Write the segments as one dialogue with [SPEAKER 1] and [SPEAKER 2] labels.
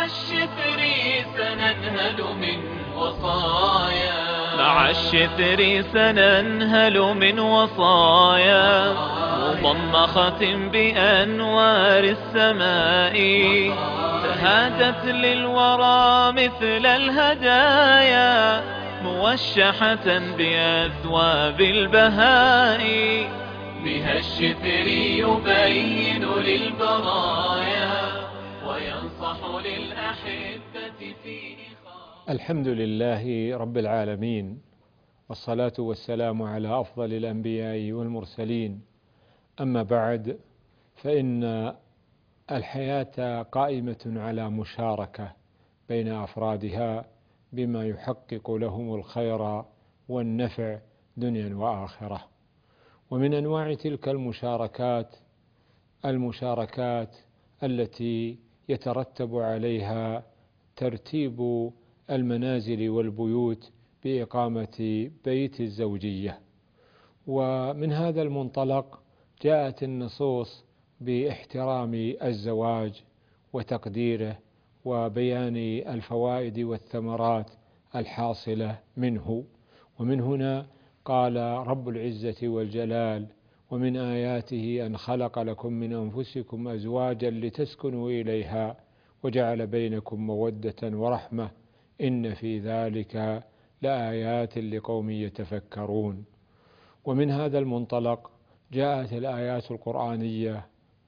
[SPEAKER 1] الشثر سننهل من وصايا
[SPEAKER 2] مع الشثر سننهل من وصايا مضمخة بأنوار السماء تهادت للورى مثل الهدايا موشحة بأثواب البهاء
[SPEAKER 1] بها الشثر يبين للبرايا وينصح للأحبة في
[SPEAKER 3] الحمد لله رب العالمين، والصلاة والسلام على أفضل الأنبياء والمرسلين. أما بعد، فإن الحياة قائمة على مشاركة بين أفرادها بما يحقق لهم الخير والنفع دنيا وآخرة. ومن أنواع تلك المشاركات التي يترتب عليها ترتيب المنازل والبيوت بإقامة بيت الزوجية. ومن هذا المنطلق جاءت النصوص باحترام الزواج وتقديره وبيان الفوائد والثمرات الحاصلة منه. ومن هنا قال رب العزة والجلال: ومن آياته أن خلق لكم من أنفسكم أزواجا لتسكنوا إليها وجعل بينكم مودة ورحمة إن في ذلك لآيات لقوم يتفكرون. ومن هذا المنطلق جاءت الآيات القرآنية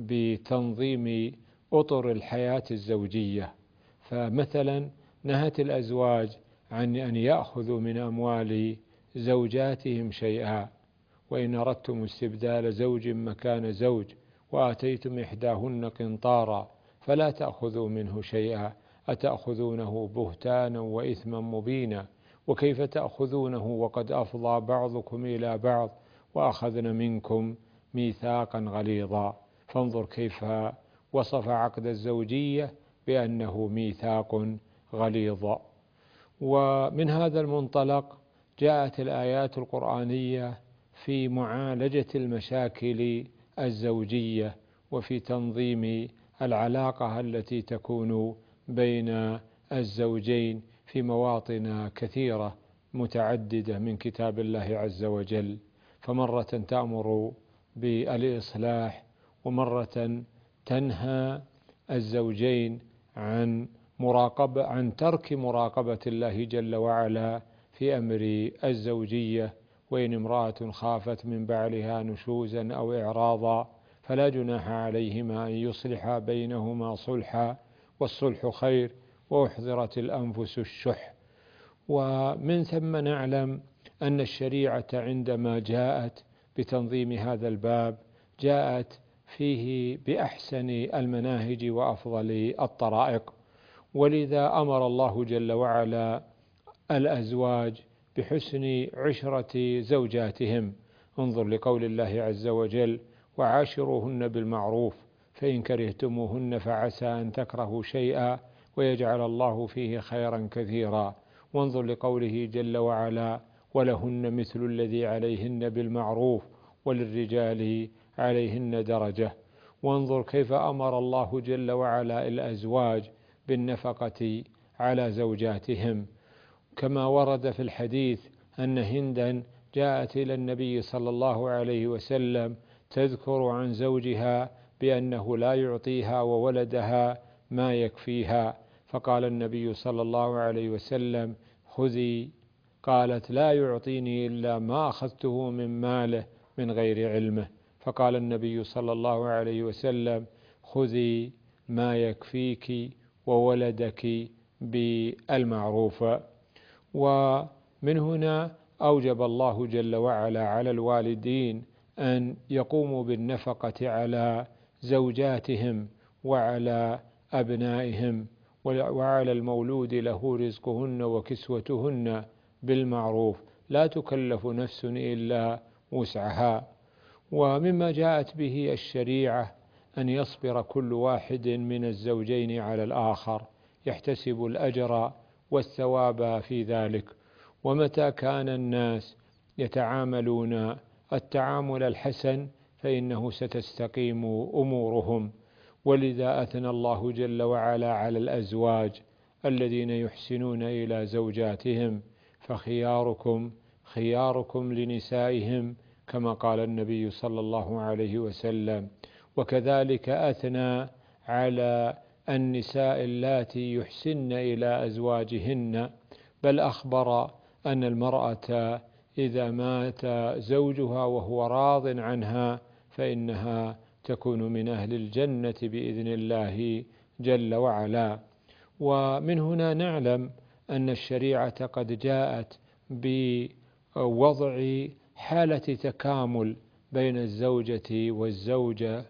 [SPEAKER 3] بتنظيم أطر الحياة الزوجية. فمثلا نهت الأزواج عن أن يأخذوا من أموال زوجاتهم شيئا، وإن أردتم استبدال زوج مكان زوج وآتيتم إحداهن قنطارا فلا تأخذوا منه شيئا أتأخذونه بهتانا وإثما مبينا وكيف تأخذونه وقد أفضى بعضكم إلى بعض وأخذن منكم ميثاقا غليظا. فانظر كيف وصف عقد الزوجية بأنه ميثاق غليظ. ومن هذا المنطلق جاءت الآيات القرآنية في معالجة المشاكل الزوجية وفي تنظيم العلاقة التي تكون بين الزوجين في مواطن كثيرة متعددة من كتاب الله عز وجل. فمرة تأمر بالإصلاح، ومرة تنهى الزوجين عن ترك مراقبة الله جل وعلا في أمر الزوجية. وإن امرأة خافت من بعلها نشوزا أو إعراضا فلا جناح عليهما أن يصلحا بينهما صلحا والصلح خير وأحضرت الأنفس الشح. ومن ثم نعلم أن الشريعة عندما جاءت بتنظيم هذا الباب جاءت فيه بأحسن المناهج وأفضل الطرائق. ولذا أمر الله جل وعلا الأزواج بحسن عشرة زوجاتهم. انظر لقول الله عز وجل: وعاشروهن بالمعروف فإن كرهتموهن فعسى أن تكرهوا شيئا ويجعل الله فيه خيرا كثيرا. وانظر لقوله جل وعلا: ولهن مثل الذي عليهن بالمعروف وللرجال عليهن درجة. وانظر كيف أمر الله جل وعلا الأزواج بالنفقة على زوجاتهم، كما ورد في الحديث أن هندا جاءت إلى النبي صلى الله عليه وسلم تذكر عن زوجها بأنه لا يعطيها وولدها ما يكفيها، فقال النبي صلى الله عليه وسلم: خذي. قالت: لا يعطيني إلا ما أخذته من ماله من غير علمه. فقال النبي صلى الله عليه وسلم: خذي ما يكفيك وولدك بالمعروف. ومن هنا أوجب الله جل وعلا على الوالدين أن يقوموا بالنفقة على زوجاتهم وعلى أبنائهم، وعلى المولود له رزقهن وكسوتهن بالمعروف، لا تكلف نفس إلا وسعها. ومما جاءت به الشريعة أن يصبر كل واحد من الزوجين على الآخر يحتسب الأجر والثواب في ذلك. ومتى كان الناس يتعاملون التعامل الحسن فإنه ستستقيم أمورهم. ولذا أثنى الله جل وعلا على الأزواج الذين يحسنون إلى زوجاتهم، فخياركم خياركم لنسائهم كما قال النبي صلى الله عليه وسلم. وكذلك أثنى على النساء اللاتي يحسن إلى أزواجهن، بل أخبر أن المرأة إذا مات زوجها وهو راض عنها فإنها تكون من أهل الجنة بإذن الله جل وعلا. ومن هنا نعلم أن الشريعة قد جاءت بوضع حالة تكامل بين الزوجة والزوجة،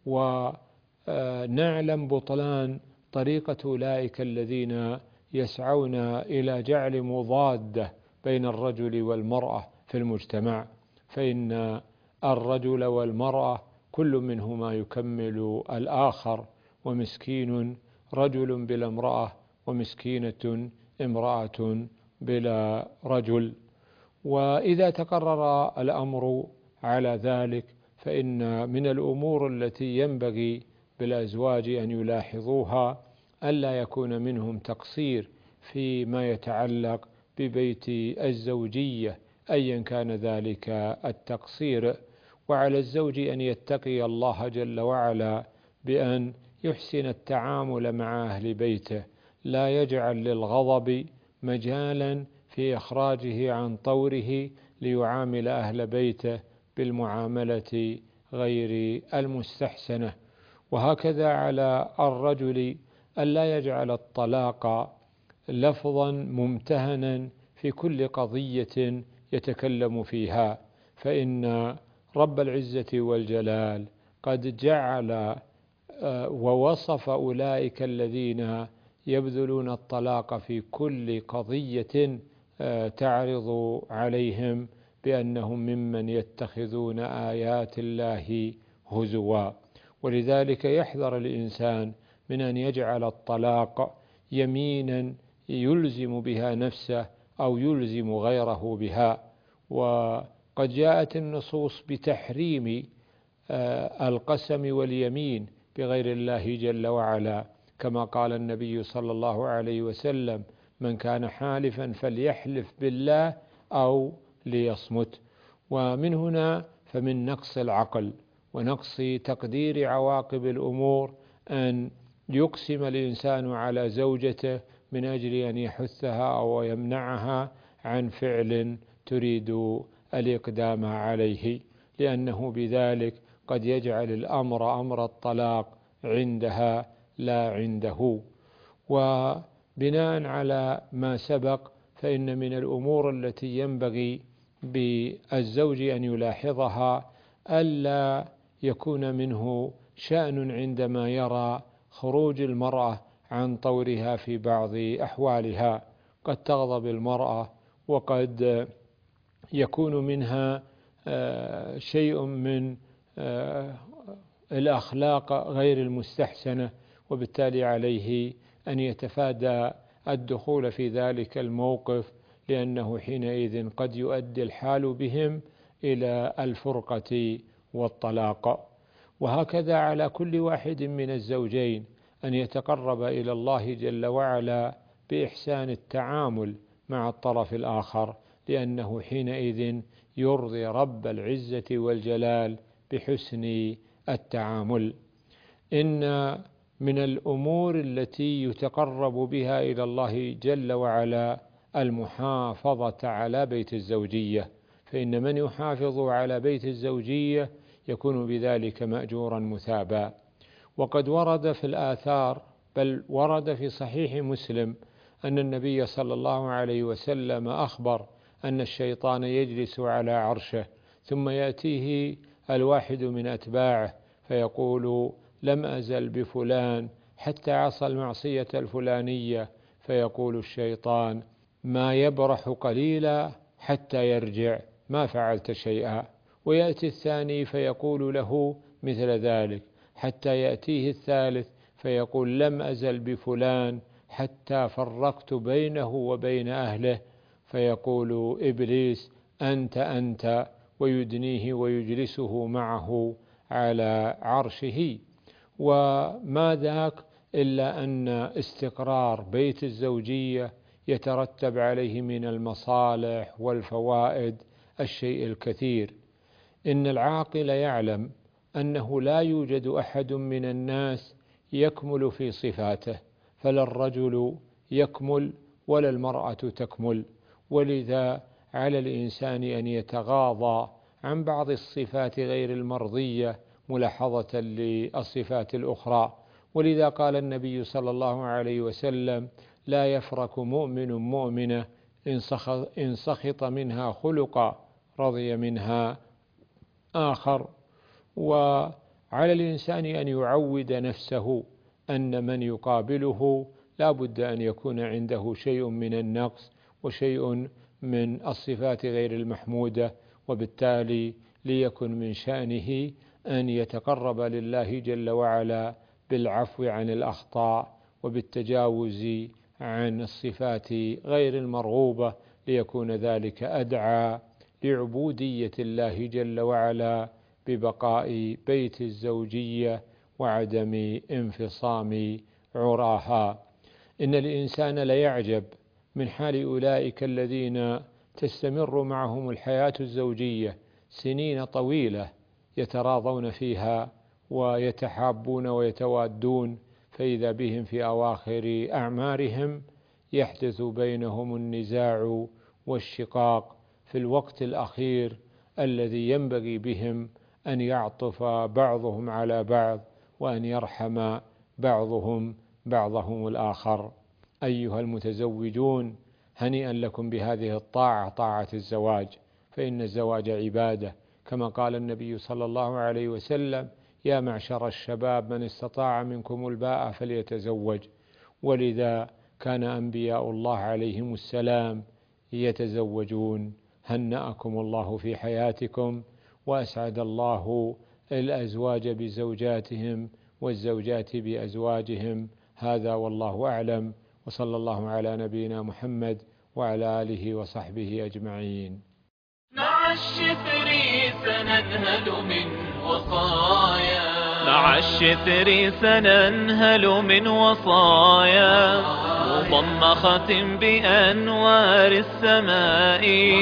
[SPEAKER 3] ونعلم بطلان طريقة أولئك الذين يسعون إلى جعل مضادة بين الرجل والمرأة في المجتمع، فإن الرجل والمرأة كل منهما يكمل الآخر، ومسكين رجل بلا امرأة ومسكينة امرأة بلا رجل. وإذا تقرر الأمر على ذلك فإن من الأمور التي ينبغي بالأزواج أن يلاحظوها ألا يكون منهم تقصير فيما يتعلق ببيت الزوجية أيا كان ذلك التقصير، وعلى الزوج أن يتقي الله جل وعلا بأن يحسن التعامل مع أهل بيته، لا يجعل للغضب مجالا في إخراجه عن طوره ليعامل أهل بيته بالمعاملة غير المستحسنة. وهكذا على الرجل ألا يجعل الطلاق لفظا ممتهنا في كل قضية يتكلم فيها، فإن رب العزة والجلال قد جعل ووصف أولئك الذين يبذلون الطلاق في كل قضية تعرض عليهم بأنهم ممن يتخذون آيات الله هزوا. ولذلك يحذر الإنسان من أن يجعل الطلاق يمينا يلزم بها نفسه أو يلزم غيره بها. وقد جاءت النصوص بتحريم القسم واليمين بغير الله جل وعلا، كما قال النبي صلى الله عليه وسلم: من كان حالفا فليحلف بالله أو ليصمت. ومن هنا فمن نقص العقل ونقص تقدير عواقب الأمور أن يقسم الإنسان على زوجته من أجل أن يحثها أو يمنعها عن فعل تريد الإقدام عليه، لأنه بذلك قد يجعل الأمر أمر الطلاق عندها لا عنده. وبناء على ما سبق فإن من الأمور التي ينبغي بالزوج أن يلاحظها ألا يكون منه شأن عندما يرى خروج المرأة عن طورها في بعض أحوالها. قد تغضب المرأة وقد يكون منها شيء من الأخلاق غير المستحسنة، وبالتالي عليه أن يتفادى الدخول في ذلك الموقف، لأنه حينئذ قد يؤدي الحال بهم إلى الفرقة والطلاق. وهكذا على كل واحد من الزوجين أن يتقرب إلى الله جل وعلا بإحسان التعامل مع الطرف الآخر، لأنه حينئذ يرضي رب العزة والجلال بحسن التعامل. إن من الأمور التي يتقرب بها إلى الله جل وعلا المحافظة على بيت الزوجية، فإن من يحافظ على بيت الزوجية يكون بذلك مأجورا مثابا. وقد ورد في الآثار، بل ورد في صحيح مسلم، أن النبي صلى الله عليه وسلم أخبر أن الشيطان يجلس على عرشه ثم يأتيه الواحد من أتباعه فيقول: لم أزل بفلان حتى عصى المعصية الفلانية، فيقول الشيطان: ما يبرح قليلا حتى يرجع، ما فعلت شيئا. ويأتي الثاني فيقول له مثل ذلك، حتى يأتيه الثالث فيقول: لم أزل بفلان حتى فرقت بينه وبين أهله، فيقول إبليس: أنت، ويدنيه ويجلسه معه على عرشه. وما ذاك إلا أن استقرار بيت الزوجية يترتب عليه من المصالح والفوائد الشيء الكثير. إن العاقل يعلم أنه لا يوجد أحد من الناس يكمل في صفاته، فلا الرجل يكمل ولا المرأة تكمل، ولذا على الإنسان أن يتغاضى عن بعض الصفات غير المرضية ملاحظة للصفات الأخرى. ولذا قال النبي صلى الله عليه وسلم: لا يفرق مؤمن مؤمنة إن سخط منها خلقا رضي منها آخر. وعلى الإنسان أن يعود نفسه أن من يقابله لا بد أن يكون عنده شيء من النقص وشيء من الصفات غير المحمودة، وبالتالي ليكن من شأنه أن يتقرب لله جل وعلا بالعفو عن الأخطاء وبالتجاوز عن الصفات غير المرغوبة، ليكون ذلك أدعى لعبودية الله جل وعلا ببقاء بيت الزوجية وعدم انفصام عراها. إن الإنسان ليعجب من حال أولئك الذين تستمر معهم الحياة الزوجية سنين طويلة يتراضون فيها ويتحابون ويتوادون، فإذا بهم في أواخر أعمارهم يحدث بينهم النزاع والشقاق في الوقت الأخير الذي ينبغي بهم أن يعطف بعضهم على بعض وأن يرحم بعضهم بعضهم الآخر. أيها المتزوجون، هنيئا لكم بهذه الطاعة، طاعة الزواج، فإن الزواج عبادة، كما قال النبي صلى الله عليه وسلم: يا معشر الشباب من استطاع منكم الباءة فليتزوج. ولذا كان أنبياء الله عليهم السلام يتزوجون. هنأكم الله في حياتكم، وأسعد الله الأزواج بزوجاتهم والزوجات بأزواجهم. هذا والله أعلم، وصلى الله على نبينا محمد وعلى آله وصحبه أجمعين.
[SPEAKER 1] مع الشفر سننهل من وصايا،
[SPEAKER 2] مع الشفر سننهل من وصايا مضمخة بأنوار السماء،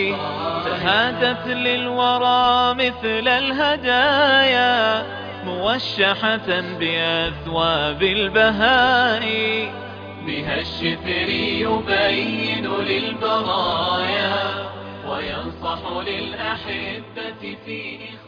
[SPEAKER 2] تهادت للورى مثل الهدايا موشحة بأثواب البهاء.
[SPEAKER 1] بها الشفر يبين للبرايا وينصح للأحبة في